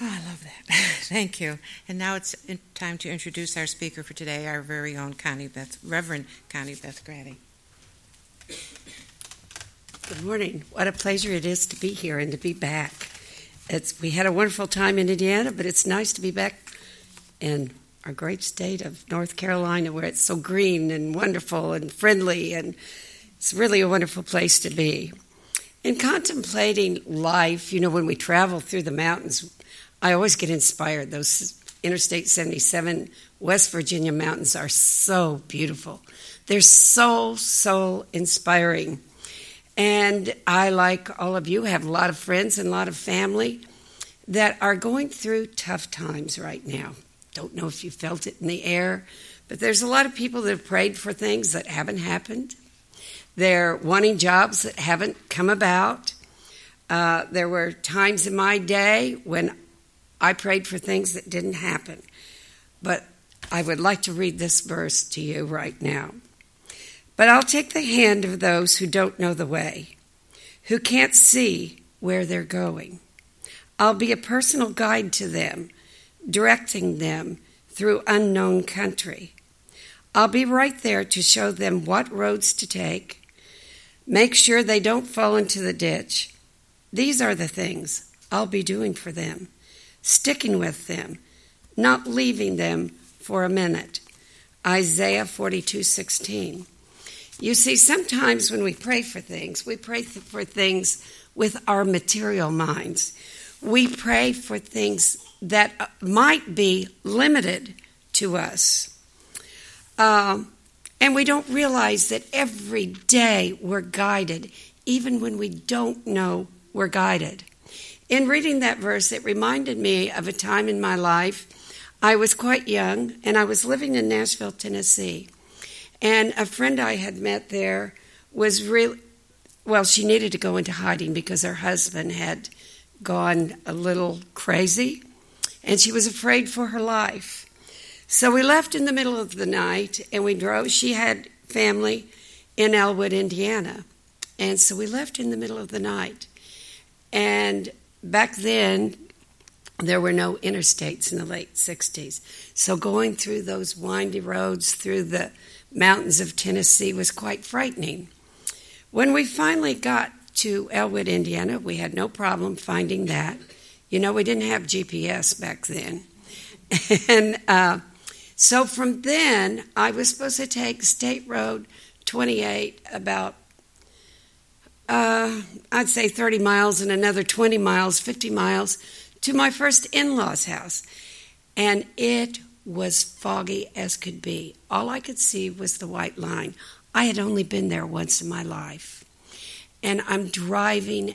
Oh, I love that. Thank you. And now it's time to introduce our speaker for today, our very own Reverend Connie Beth Grady. Good morning. What a pleasure it is to be here and to be back. We had a wonderful time in Indiana, but it's nice to be back in our great state of North Carolina, where it's so green and wonderful and friendly, and it's really a wonderful place to be. In contemplating life, when we travel through the mountains, I always get inspired. Those Interstate 77 West Virginia mountains are so beautiful. They're so inspiring. And I, like all of you, have a lot of friends and a lot of family that are going through tough times right now. Don't know if you felt it in the air, but there's a lot of people that have prayed for things that haven't happened. They're wanting jobs that haven't come about. There were times in my day when I prayed for things that didn't happen. But I would like to read this verse to you right now. But I'll take the hand of those who don't know the way, who can't see where they're going. I'll be a personal guide to them, directing them through unknown country. I'll be right there to show them what roads to take, make sure they don't fall into the ditch. These are the things I'll be doing for them, sticking with them, not leaving them for a minute. Isaiah 42:16. You see, sometimes when we pray for things, we pray for things with our material minds. We pray for things that might be limited to us. And we don't realize that every day we're guided, even when we don't know we're guided. In reading that verse, it reminded me of a time in my life. I was quite young, and I was living in Nashville, Tennessee. And a friend I had met there was she needed to go into hiding because her husband had gone a little crazy, and she was afraid for her life. So we left in the middle of the night, and we drove. She had family in Elwood, Indiana. And so we left in the middle of the night. And back then, there were no interstates in the late 60s. So going through those windy roads through the mountains of Tennessee was quite frightening. When we finally got to Elwood, Indiana, we had no problem finding that. We didn't have GPS back then. And so from then, I was supposed to take State Road 28 about, I'd say 30 miles and another 20 miles, 50 miles to my first in-law's house. And it was foggy as could be. All I could see was the white line. I had only been there once in my life. And I'm driving.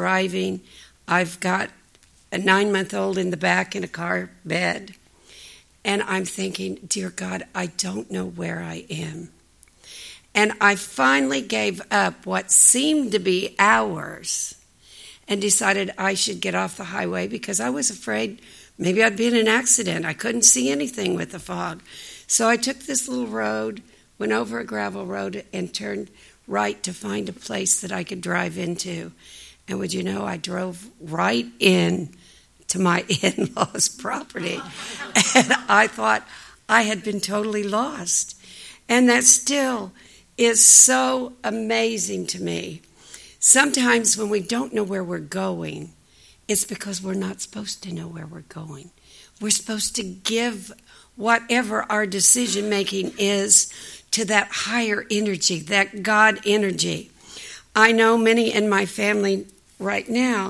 I've got a 9-month-old in the back in a car bed. And I'm thinking, dear God, I don't know where I am. And I finally gave up what seemed to be hours and decided I should get off the highway because I was afraid maybe I'd be in an accident. I couldn't see anything with the fog. So I took this little road, went over a gravel road, and turned right to find a place that I could drive into. And would you know, I drove right in to my in-laws' property. And I thought I had been totally lost. And that still is so amazing to me. Sometimes when we don't know where we're going, it's because we're not supposed to know where we're going. We're supposed to give whatever our decision-making is to that higher energy, that God energy. I know many in my family right now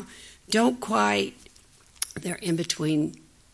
they're in between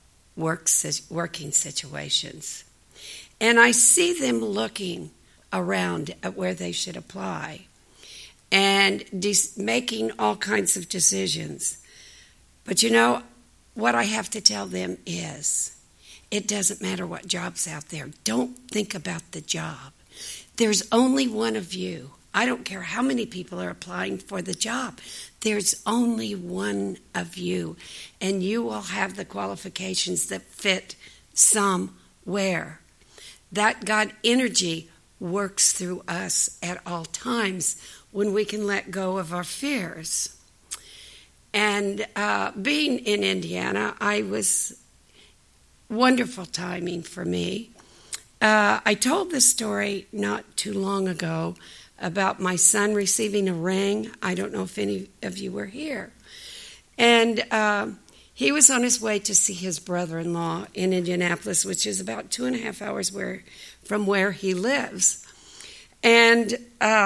working situations. And I see them looking around at where they should apply and making all kinds of decisions. But what I have to tell them is, it doesn't matter what job's out there. Don't think about the job. There's only one of you. I don't care how many people are applying for the job. There's only one of you, and you will have the qualifications that fit somewhere. That God energy works through us at all times when we can let go of our fears. And And being in Indiana, wonderful timing for me. I told this story not too long ago about my son receiving a ring. I don't know if any of you were here. And he was on his way to see his brother-in-law in Indianapolis, which is about 2.5 hours from where he lives. And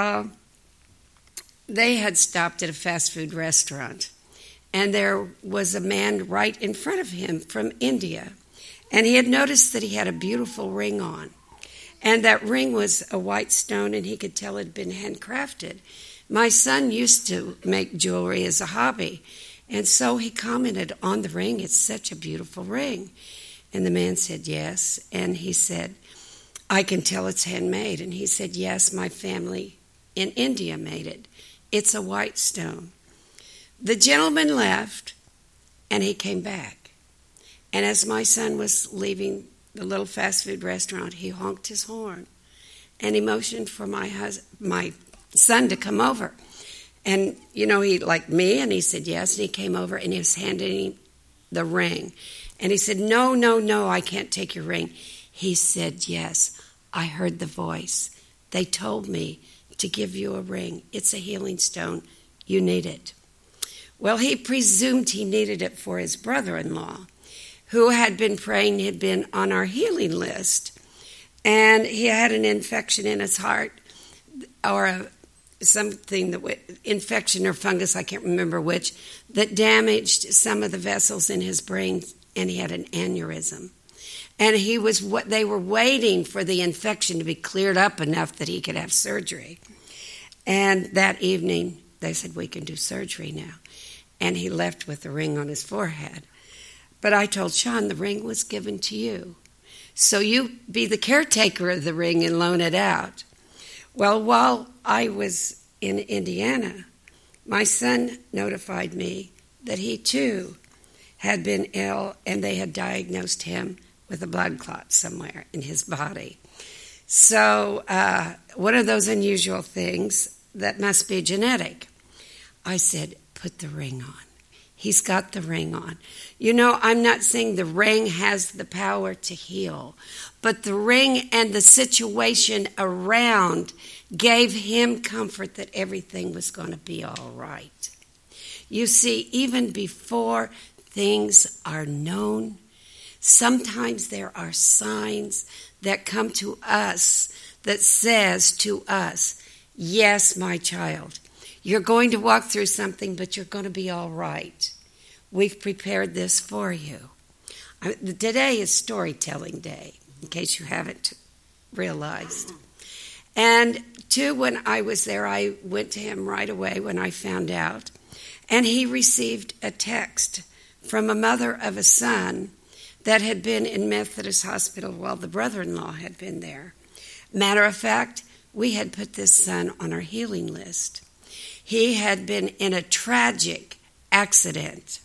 they had stopped at a fast food restaurant. And there was a man right in front of him from India. And he had noticed that he had a beautiful ring on. And that ring was a white stone, and he could tell it had been handcrafted. My son used to make jewelry as a hobby. And so he commented on the ring, "It's such a beautiful ring." And the man said, "Yes." And he said, "I can tell it's handmade." And he said, "Yes, my family in India made it. It's a white stone." The gentleman left, and he came back. And as my son was leaving the little fast food restaurant, he honked his horn, and he motioned for my son to come over. And, he liked me, and he said yes, and he came over, and he was handing him the ring. And he said, No, I can't take your ring. He said, "Yes, I heard the voice. They told me to give you a ring. It's a healing stone. You need it." Well, he presumed he needed it for his brother-in-law, who had been praying, had been on our healing list. And he had an infection in his heart, or infection or fungus, I can't remember which, that damaged some of the vessels in his brain, and he had an aneurysm. And they were waiting for the infection to be cleared up enough that he could have surgery. And that evening, they said, "We can do surgery now." And he left with the ring on his forehead. But I told Sean, the ring was given to you. So you be the caretaker of the ring and loan it out. Well, while I was in Indiana, my son notified me that he too had been ill, and they had diagnosed him with a blood clot somewhere in his body. So one of those unusual things that must be genetic. I said, "Put the ring on." He's got the ring on. I'm not saying the ring has the power to heal, but the ring and the situation around gave him comfort that everything was going to be all right. You see, even before things are known, sometimes there are signs that come to us that says to us, "Yes, my child, you're going to walk through something, but you're going to be all right. We've prepared this for you." Today is storytelling day, in case you haven't realized. And when I was there, I went to him right away when I found out. And he received a text from a mother of a son that had been in Methodist Hospital while the brother-in-law had been there. Matter of fact, we had put this son on our healing list. He had been in a tragic accident,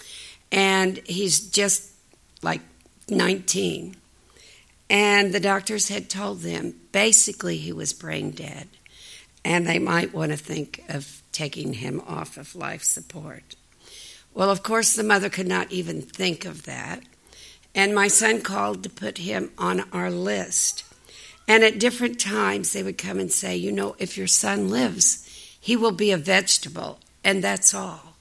and he's just like 19. And the doctors had told them basically he was brain dead, and they might want to think of taking him off of life support. Well, of course, the mother could not even think of that. And my son called to put him on our list. And at different times, they would come and say, if your son lives, he will be a vegetable, and that's all.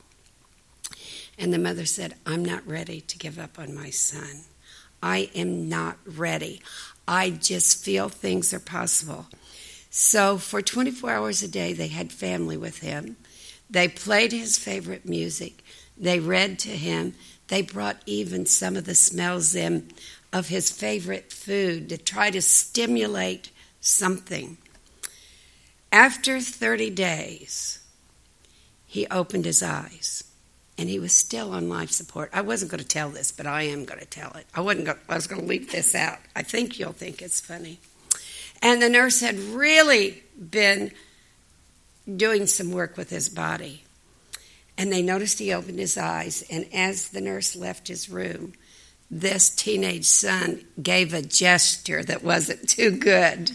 And the mother said, "I'm not ready to give up on my son. I am not ready. I just feel things are possible." So for 24 hours a day, they had family with him. They played his favorite music. They read to him. They brought even some of the smells in of his favorite food to try to stimulate something. After 30 days, he opened his eyes, and he was still on life support. I wasn't going to tell this, but I am going to tell it. I was going to leave this out. I think you'll think it's funny. And the nurse had really been doing some work with his body. And they noticed he opened his eyes, and as the nurse left his room, this teenage son gave a gesture that wasn't too good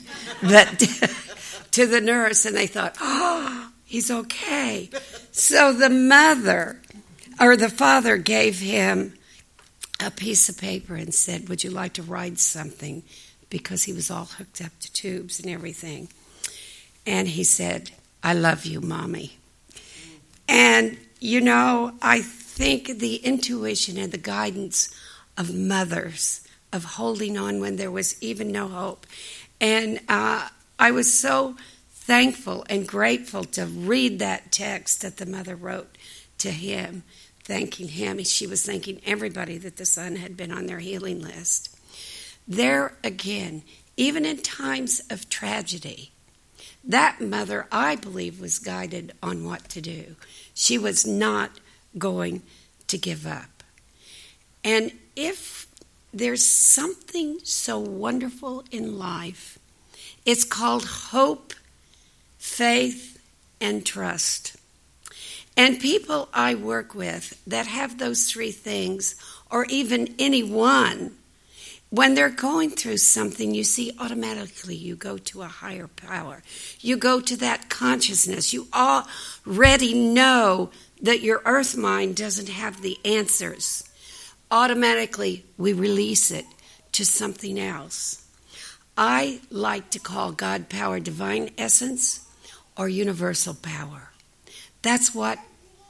to the nurse, and they thought, "Oh, he's okay." So the mother the father gave him a piece of paper and said, would you like to write something? Because he was all hooked up to tubes and everything. And he said, I love you, Mommy. And, I think the intuition and the guidance of mothers, of holding on when there was even no hope. And I was so thankful and grateful to read that text that the mother wrote to him, thanking him. She was thanking everybody that the son had been on their healing list. There again, even in times of tragedy, that mother, I believe, was guided on what to do. She was not going to give up. And if there's something so wonderful in life, it's called hope, faith, and trust. And people I work with that have those three things, or even any one, when they're going through something, you see, automatically you go to a higher power. You go to that consciousness. You already know that your earth mind doesn't have the answers. Automatically, we release it to something else. I like to call God power divine essence or universal power. That's what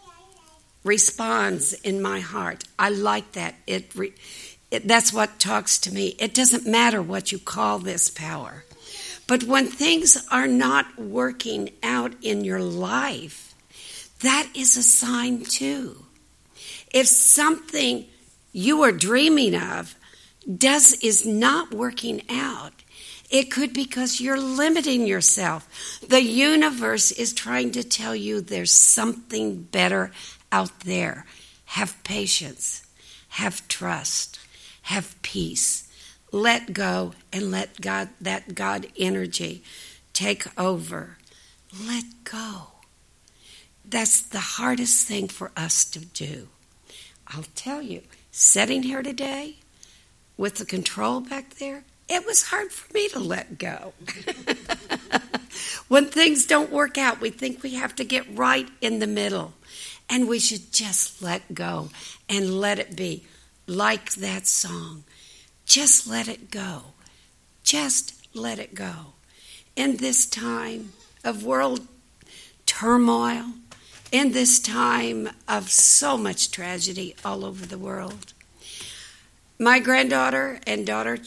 responds in my heart. I like that. That's what talks to me. It doesn't matter what you call this power. But when things are not working out in your life, that is a sign too. If something you are dreaming of is not working out, it could be because you're limiting yourself. The universe is trying to tell you there's something better out there. Have patience. Have trust. Have peace. Let go and let that God energy take over. Let go. That's the hardest thing for us to do. I'll tell you, sitting here today with the control back there, it was hard for me to let go. When things don't work out, we think we have to get right in the middle. And we should just let go and let it be. Like that song. Just let it go. Just let it go. In this time of world turmoil, in this time of so much tragedy all over the world, my granddaughter and daughter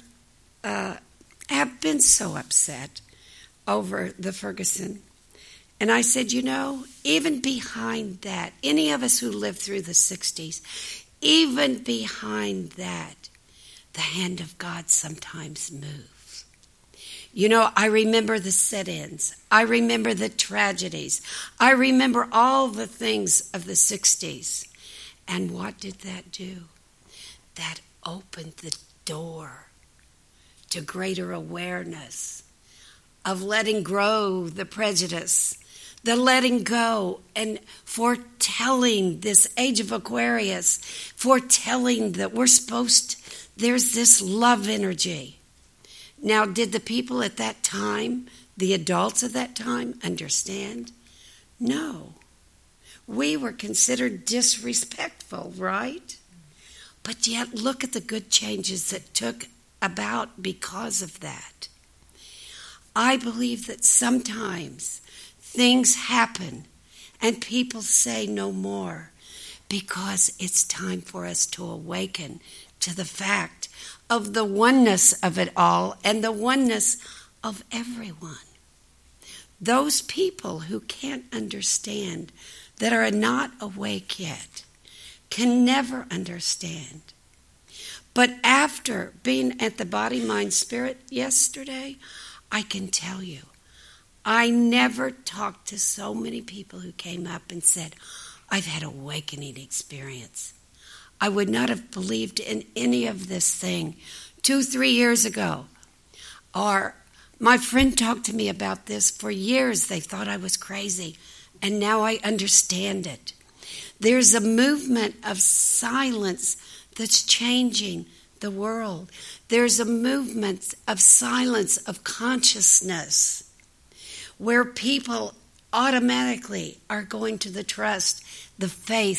have been so upset over the Ferguson. And I said, even behind that, any of us who lived through the 60s, even behind that, the hand of God sometimes moves. I remember the sit-ins. I remember the tragedies. I remember all the things of the 60s. And what did that do? That opened the door to greater awareness of letting grow the prejudice, the letting go and foretelling this age of Aquarius, foretelling that there's this love energy. Now, did the people at that time, the adults at that time, understand? No. We were considered disrespectful, right? But yet, look at the good changes that took about because of that. I believe that sometimes things happen and people say no more because it's time for us to awaken to the fact of the oneness of it all and the oneness of everyone. Those people who can't understand, that are not awake yet, can never understand. But after being at the Body, Mind, Spirit yesterday, I can tell you, I never talked to so many people who came up and said, I've had an awakening experience. I would not have believed in any of this thing 2-3 years ago. Or my friend talked to me about this for years. They thought I was crazy. And now I understand it. There's a movement of silence that's changing the world. There's a movement of silence of consciousness where people automatically are going to the trust, the faith,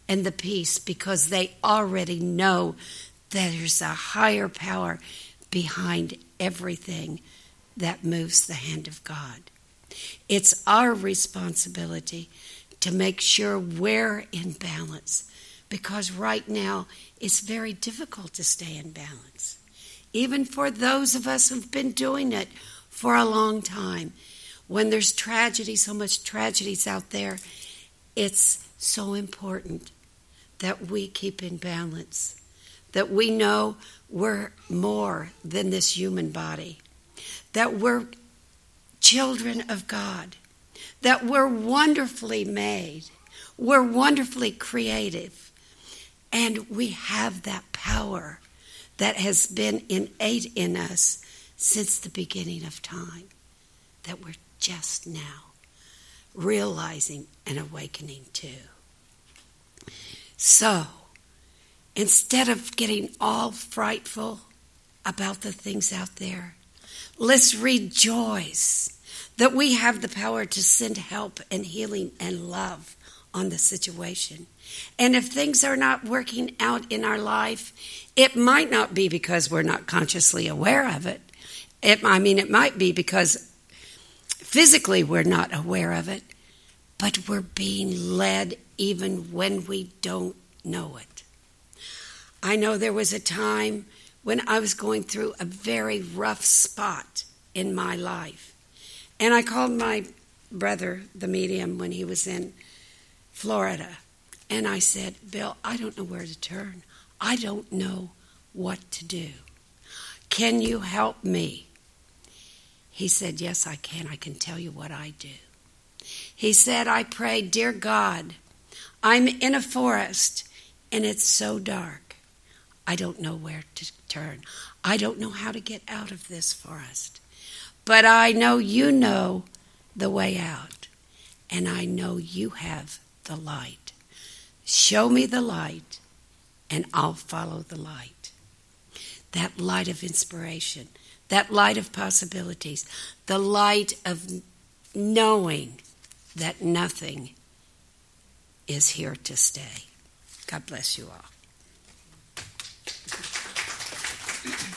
and the peace because they already know that there's a higher power behind everything that moves the hand of God. It's our responsibility to make sure we're in balance, because right now it's very difficult to stay in balance. Even for those of us who've been doing it for a long time, when there's tragedy, so much tragedies out there, it's so important that we keep in balance, that we know we're more than this human body, that we're children of God, that we're wonderfully made, we're wonderfully creative, and we have that power that has been innate in us since the beginning of time, that we're just now realizing and awakening to. So, instead of getting all frightful about the things out there, let's rejoice that we have the power to send help and healing and love on the situation. And if things are not working out in our life, it might not be because we're not consciously aware of it. It might be because physically we're not aware of it, but we're being led even when we don't know it. I know there was a time when I was going through a very rough spot in my life. And I called my brother, the medium, when he was in Florida. And I said, Bill, I don't know where to turn. I don't know what to do. Can you help me? He said, yes, I can. I can tell you what I do. He said, I prayed, dear God, I'm in a forest and it's so dark. I don't know where to turn. I don't know how to get out of this forest. But I know you know the way out. And I know you have the light. Show me the light and I'll follow the light. That light of inspiration, that light of possibilities, the light of knowing that nothing is here to stay. God bless you all.